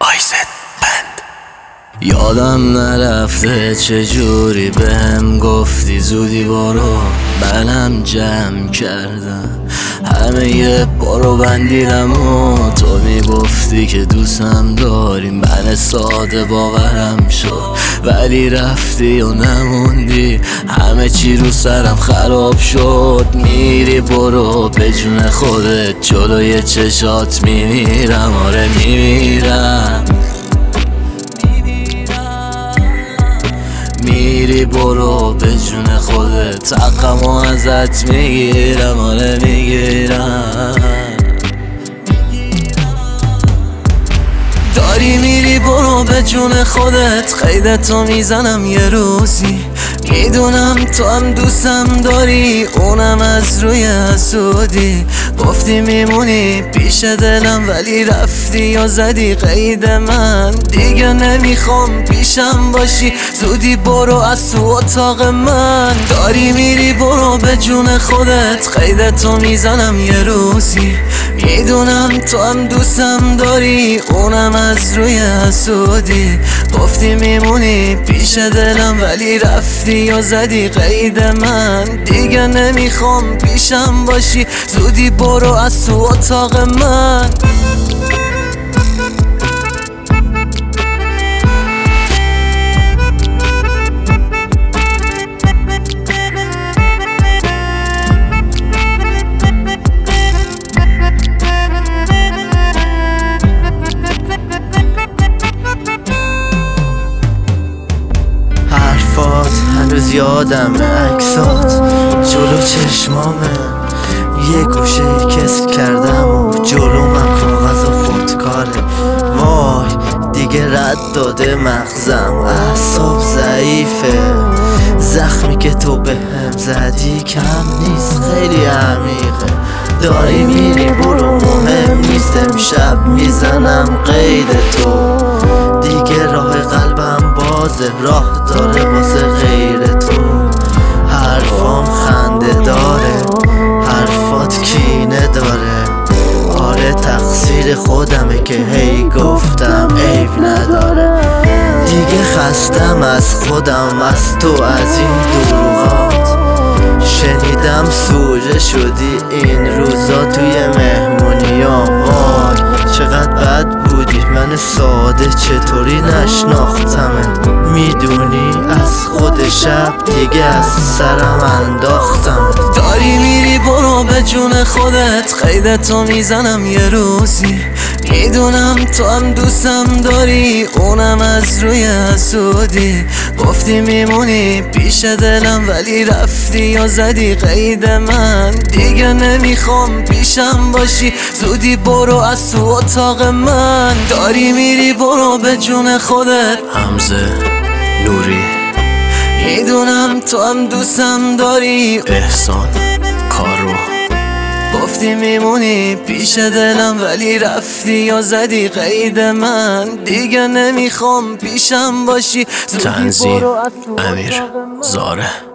آیزد بند. یادم نرفته چجوری بهم گفتی زودی برو، منم جمع کردم همه یه برو بندیدم و تو میگفتی که دوستم داری. من ساده باورم شد ولی رفتی و نموندی، همه چی رو سرم خراب شد. میری برو به جون خودت، جلوی چشات میمیرم، آره میمیرم. میری برو به جون خودت، حقمو ازت میگیرم، آره میگیرم. داری میری برو به جون خودت، قیدتو میزنم یه روزی. میدونم تو هم دوستم داری، اونم از روی حسودی. گفتی میمونی پیش دلم ولی رفتی و زدی قید من. دیگه نمیخوام پیشم باشی، زودی برو از تو اتاق من. داری میری برو به جون خودت، قیدتو میزنم یه روزی. میدونم تو هم دوستم داری، اونم از روی حسودی. گفتی میمونی پیش دلم ولی رفتی و زدی قید من. دیگه نمیخوام پیشم باشی، زودی برو از تو اتاق من. هنوز یادمه عکسات جلو چشمامه، یه گوشه کسل کردم و جلومم کاغذ و خودکاره. وای دیگه رد داده مغزم، اعصاب ضعیفه. زخمی که تو بهم زدی کم نیست، خیلی عمیقه. داری میری برو مهم نیست، امشب میزنم قید تو. دیگه راه قلبم بازه، راه داره واسه غیر تو. حرفام خنده داره، حرفات کینه داره. آره تقصیر خودمه که هی گفتم عیب نداره. دیگه خستم از خودم، از تو، از این دروغات. شنیدم سوژه شدی این روزا توی مهمونیا. وای چقدر بد بودی، من ساده چطوری نشناختمت. میدونی از خود شب دیگه از سرم انداختم. داری میری برو به جون خودت، قیدتو میزنم یه روزی. میدونم تو هم دوستم داری، اونم از روی حسودی. گفتی میمونی پیش دلم ولی رفتی و زدی قید من. دیگه نمیخوام پیشم باشی، زودی برو از تو اتاق من. داری میری برو به جون خودت. حمزه نوری. میدونم تو هم دوستم داری، احسان کارو. گفتی میمونی پیش دلم ولی رفتی و زدی قید من. دیگه نمیخوام پیشم باشی، تنظیم امیر زاره.